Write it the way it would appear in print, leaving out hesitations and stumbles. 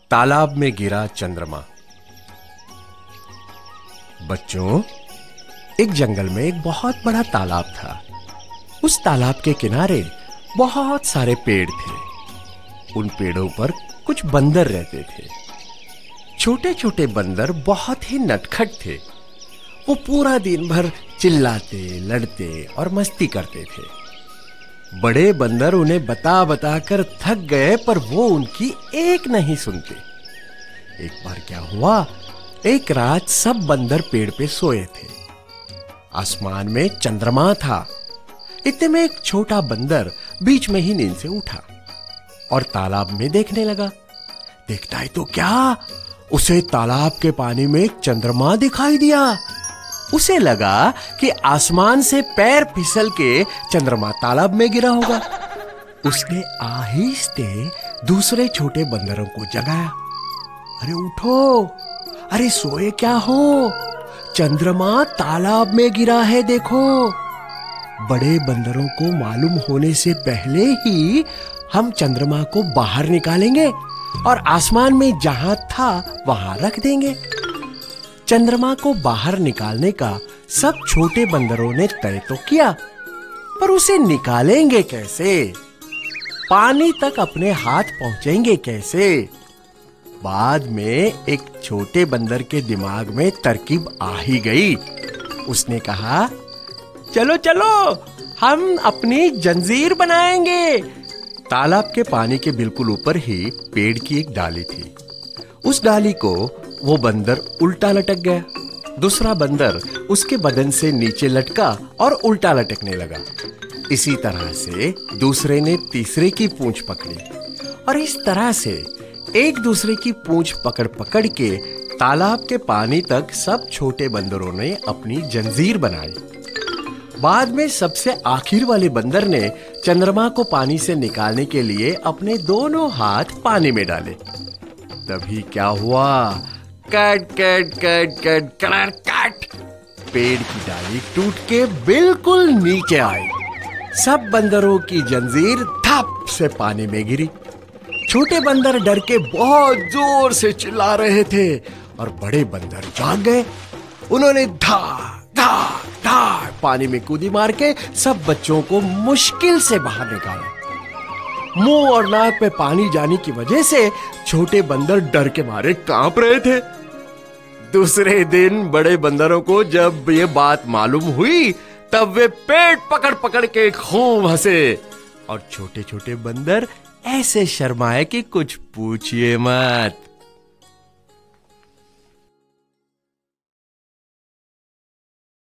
तालाब में गिरा चंद्रमा। बच्चों, एक जंगल में एक बहुत बड़ा तालाब था। उस तालाब के किनारे बहुत सारे पेड़ थे। उन पेड़ों पर कुछ बंदर रहते थे। छोटे छोटे बंदर बहुत ही नटखट थे। वो पूरा दिन भर चिल्लाते, लड़ते और मस्ती करते थे। बड़े बंदर उन्हें बता बता कर थक गए, पर वो उनकी एक नहीं सुनते। एक बार क्या हुआ, एक रात सब बंदर पेड़ पे सोए थे। आसमान में चंद्रमा था। इतने में एक छोटा बंदर बीच में ही नींद से उठा और तालाब में देखने लगा। देखता है तो क्या, उसे तालाब के पानी में एक चंद्रमा दिखाई दिया। उसे लगा कि आसमान से पैर फिसल के चंद्रमा तालाब में गिरा होगा। उसने आहिस्ते दूसरे छोटे बंदरों को जगाया। अरे उठो, अरे सोए क्या हो, चंद्रमा तालाब में गिरा है, देखो। बड़े बंदरों को मालूम होने से पहले ही हम चंद्रमा को बाहर निकालेंगे और आसमान में जहां था वहां रख देंगे। चंद्रमा को बाहर निकालने का सब छोटे बंदरों ने तय तो किया, पर उसे निकालेंगे कैसे? पानी तक अपने हाथ पहुंचेंगे कैसे? बाद में एक छोटे बंदर के दिमाग में तरकीब आ ही गई। उसने कहा, चलो चलो, हम अपनी जंजीर बनाएंगे। तालाब के पानी के बिल्कुल ऊपर ही पेड़ की एक डाली थी। उस डाली को वो बंदर उल्टा लटक गया। दूसरा बंदर उसके बदन से नीचे लटका और उल्टा लटकने लगा। इसी तरह से दूसरे ने तीसरे की पूंछ पकड़ी और इस तरह से एक दूसरे की पूंछ पकड़ पकड़ के तालाब के पानी तक सब छोटे बंदरों ने अपनी जंजीर बनाई। बाद में सबसे आखिर वाले बंदर ने चंद्रमा को पानी से निकालने के लिए अपने दोनों हाथ पानी में डाले। तभी क्या हुआ, cut cut cut cut cut cut, पेड़ की डाली टूट के बिल्कुल नीचे आई। सब बंदरों की जंजीर धप से पानी में गिरी। छोटे बंदर डर के बहुत जोर से चिल्ला रहे थे और बड़े बंदर जाग गए। उन्होंने धा धा धा पानी में कूदी मार के सब बच्चों को मुश्किल से बाहर निकाला। मुंह और नाक पे पानी जाने की वजह से छोटे बंदर डर के मारे कांप रहे थे। दूसरे दिन बड़े बंदरों को जब ये बात मालूम हुई, तब वे पेट पकड़ पकड़ के खूब हंसे और छोटे छोटे बंदर ऐसे शर्माए कि कुछ पूछिए मत।